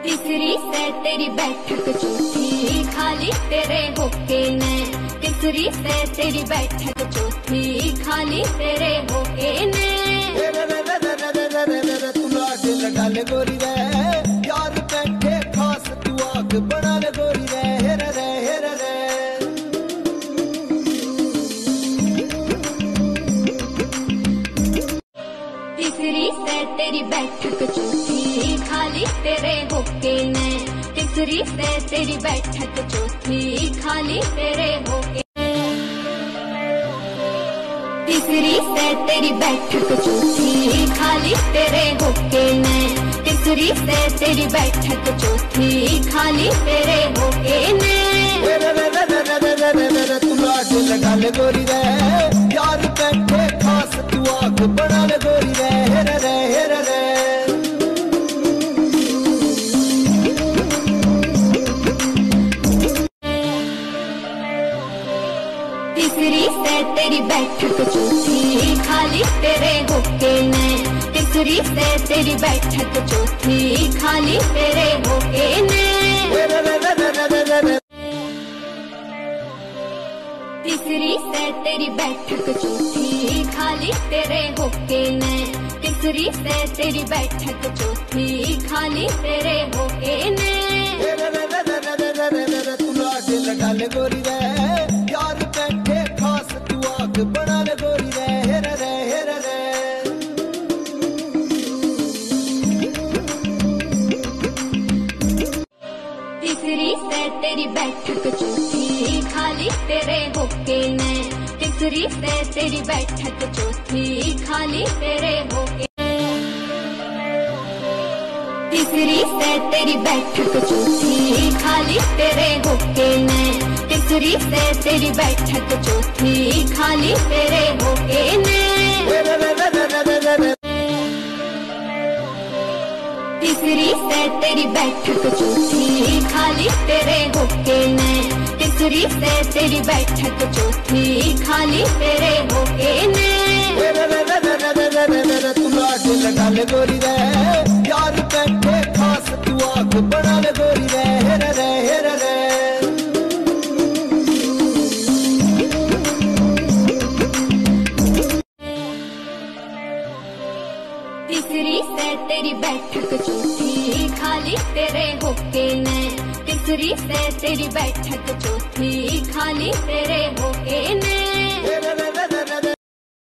तीसरी से तेरी बैठक चौथी खाली तेरे होके ने। तीसरी से तेरी बैठक चौथी खाली तेरे होके ने। तू लाड लगा ले गोरी रे यार बैठे खास तू आग बना ले गोरी रे हेरा रे हेरा रे। तीसरी से तेरी बैठक चौथी खाली तेरे होके ने। तीसरी से तेरी बैठक चौथी खाली तेरे होके। तीसरी से तेरी बैठक चौथी खाली तेरे होके ने। तीसरी से तेरी बैठक चौथी खाली तेरे होके ने। तू लाड लगा ले गोरी रे यार बैठे खास तू आग बना ले गोरी रे हेरा रे हेरा रे। तीसरी से तेरी बैठक चौथी खाली तेरे होके ने। तीसरी से तेरी बैठक चौथी खाली तेरे होके ने। तीसरी से तेरी बैठक चौथी खाली तेरे होके ने। तीसरी से तेरी बैठक चौथी खाली तेरे होके ने। तू लाड लगा ले गोरी रे यार बैठे खास तू आग बना ले गोरी रे हेरा रे हेरा रे। तीसरी से तेरी बैठक चौथी खाली तेरे होके ने। तीसरी से तेरी बैठक चौथी खाली तेरे होके। तीसरी से तेरी बैठक चौथी खाली तेरे होके ने। तीसरी से तेरी बैठक चौथी खाली तेरे होके ने। तीसरी से तेरी बैठक चौथी खाली तेरे होके ने। तीसरी से तेरी बैठक चौथी खाली तेरे होके ने। तू लाड लगा ले गोरी रे यार बैठे खास तू आग बना ले गोरी रे हेरा रे हेरा रे। तीसरी से तेरी बैठक चौथी खाली तेरे होके ने। तीसरी से तेरी बैठक चौथी खाली तेरे होके ने।